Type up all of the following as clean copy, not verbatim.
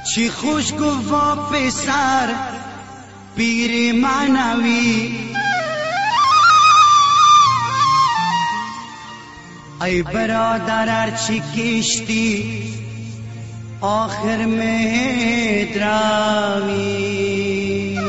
چی خوش گفت پسر پیر معنوی، ای برادر ارچی کشتی آخر مهدراوی.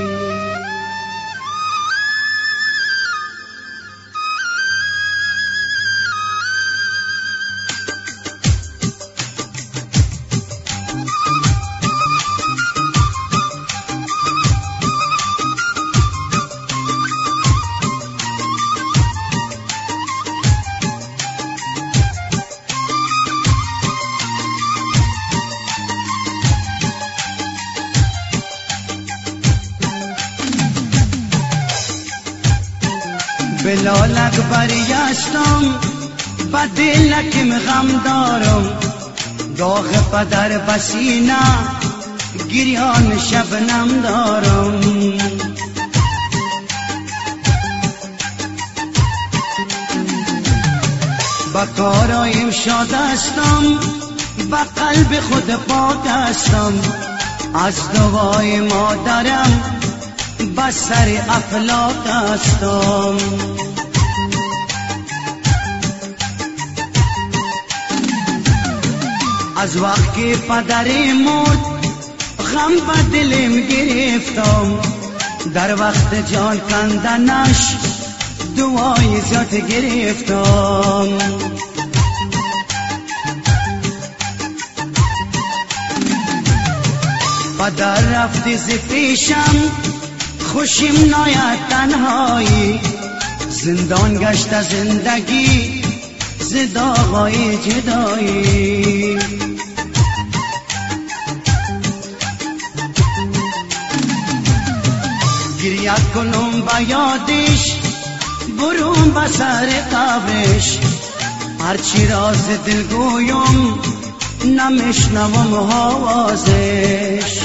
بلال اکبری هستم با دلکم غم دارم، داغ پدر بسینه گریان شبنم دارم. با کارایم شاد هستم با قلب خود پاک هستم، از دوای مادرم با سر افلاک هستم. از وقت که پدری مرد غم به دلم گرفتم، در وقت جان کندنش دعای زیاد گرفتم. پدر رفت ز پیشم خوشیم ناید تنهایی، زندان گشت زندگی ز داغای جدایی. گریه کنم با یادش برون به سر قبرش، هرچی راز دل گویم نمیشنوم آوازش.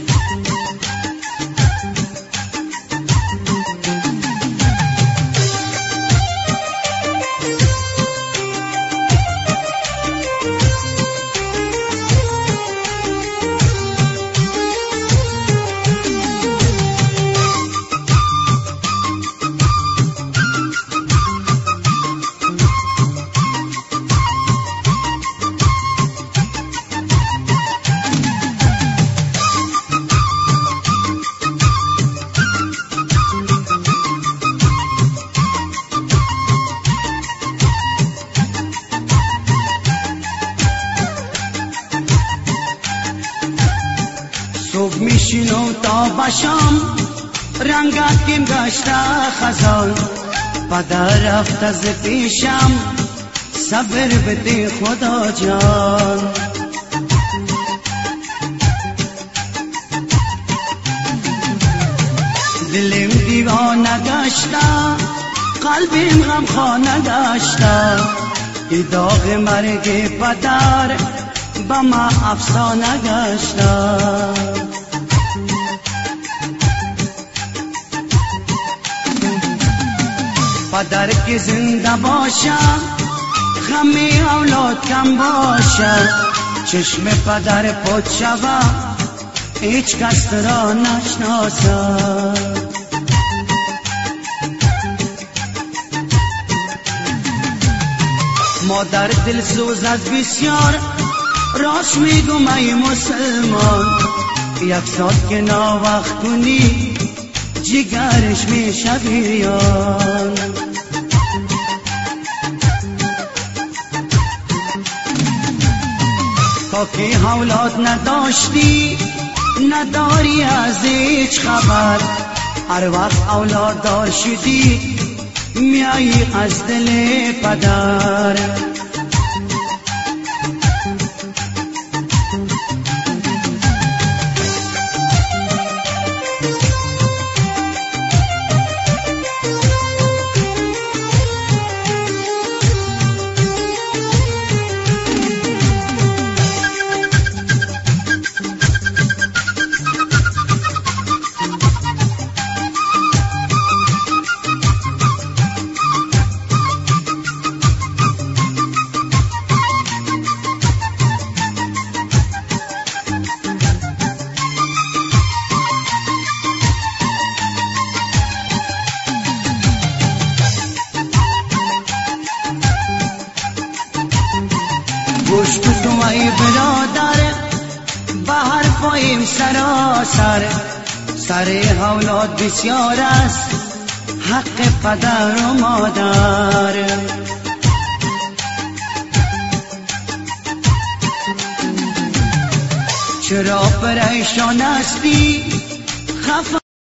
صبح میشینم تا باشم رنگاتیم گشته خزان، پدر رفت از پیشم صبر بده خدا جان. دلم دیوانه گشته قلبم غم خانه گشته، ای داغ مرگ پدر با ما افسانه گشته. پدر که زنده باشه غم اولاد کم باشه، چشم پدر پد شوه هیچ کس را نشناسه. مادر دلسوز از بسیار راست میگم ای مسلمان، یک ساعت که ناوقت کنی جگرش میشه بیان. تا که اولاد نداشتی نداری از هیچ خبر، هر وقت اولاد دار شدی میایی از دل پدر. تو ای برادر به حرفایم سراسر سر اولاد بسیار است حق پدر و مادر چرا پریشان هستی خفه